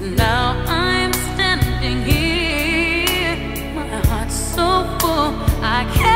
And now I'm standing here, my heart's so full, I can't